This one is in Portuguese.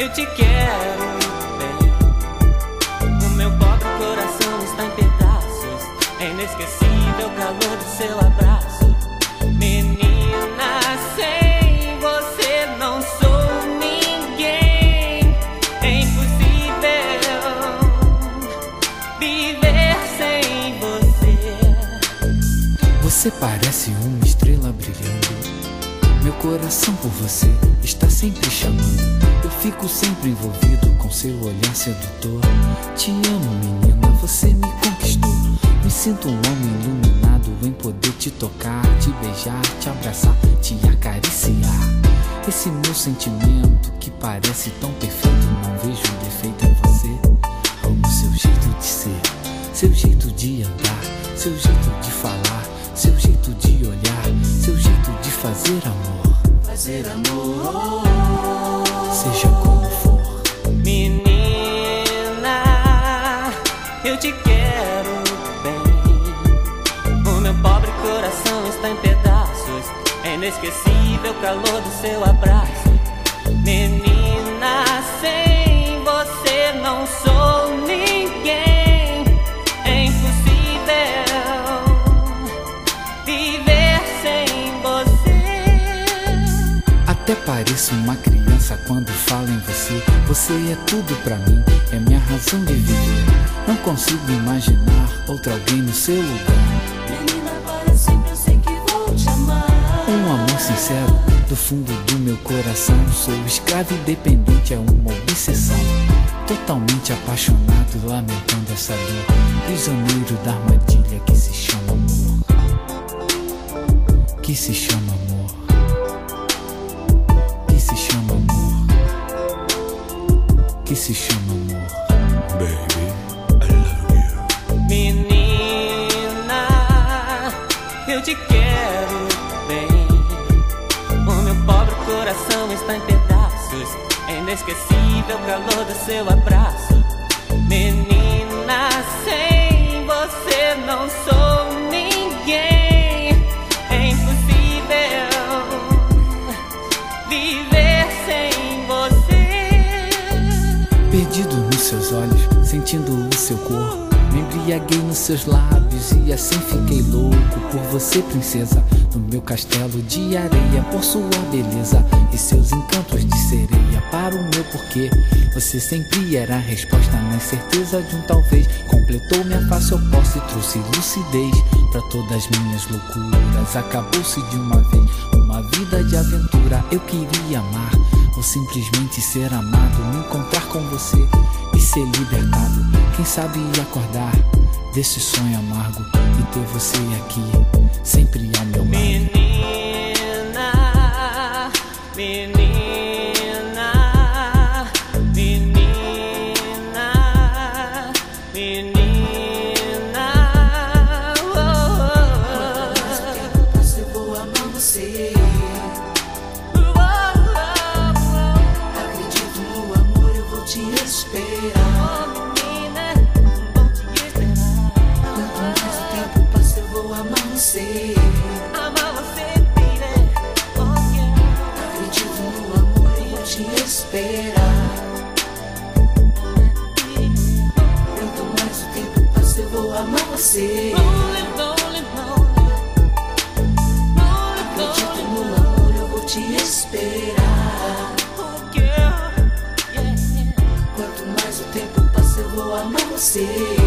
eu te quero bem. O meu pobre coração está em pedaços. É inesquecível o calor do seu abraço. Menina, sem você não sou ninguém. É impossível viver sem você. Você parece uma estrela brilhando. Meu coração por você está sempre chamando. Eu fico sempre envolvido com seu olhar sedutor. Te amo, menina, você me conquistou. Me sinto um homem iluminado em poder te tocar, te beijar, te abraçar, te acariciar. Esse meu sentimento que parece tão perfeito, não vejo defeito em você. Amo seu jeito de ser, seu jeito de andar, seu jeito de falar, seu jeito de olhar, seu jeito de fazer amor. Fazer amor, seja como for. Menina, eu te quero bem. O meu pobre coração está em pedaços. É inesquecível o calor do seu abraço. Menina, sem você não sou ninguém. É impossível viver sem você. Até pareço uma criança quando falo em você. Você é tudo pra mim, é minha razão de viver. Não consigo imaginar outro alguém no seu lugar. menina, para sempre eu sei que vou te amar. Um amor sincero do fundo do meu coração. Sou escravo e dependente, é uma obsessão. Totalmente apaixonado, lamentando essa dor. Prisioneiro da armadilha que se chama amor. Que se chama amor. Que se chama amor. Que se chama amor. Baby, I love you. Menina, eu te quero bem. O meu pobre coração está em pedaços. É inesquecível o calor do seu abraço. Menina, sem você não sou ninguém. É impossível viver sem você. Perdido nos seus olhos, sentindo o seu corpo. Me embriaguei nos seus lábios e assim fiquei louco por você, princesa. No meu castelo de areia, por sua beleza e seus encantos de sereia. Para o meu porquê, você sempre era a resposta na incerteza de um talvez. Completou minha face oposta e trouxe lucidez pra todas as minhas loucuras. Acabou-se de uma vez uma vida de aventura. Eu queria amar ou simplesmente ser amado, me encontrar com você e ser libertado. Quem sabe acordar desse sonho amargo e ter você aqui sempre ao meu lado. Menina, menina, menina, menina, oh, oh, Mas o tempo passa, eu vou amar você. oh, oh, Acredito no amor, eu vou te esperar. oh, menina, vou te esperar. Quanto mais o tempo passa, eu vou amar você. Amar você, baby, oh yeah. Acredito no amor, eu vou te esperar. Quanto mais o tempo passa, eu vou amar você. Rolling, rolling, rolling, rolling, Acredito no amor, eu vou te esperar. oh yeah, yeah, yeah. Quanto mais o tempo passa, eu vou amar você.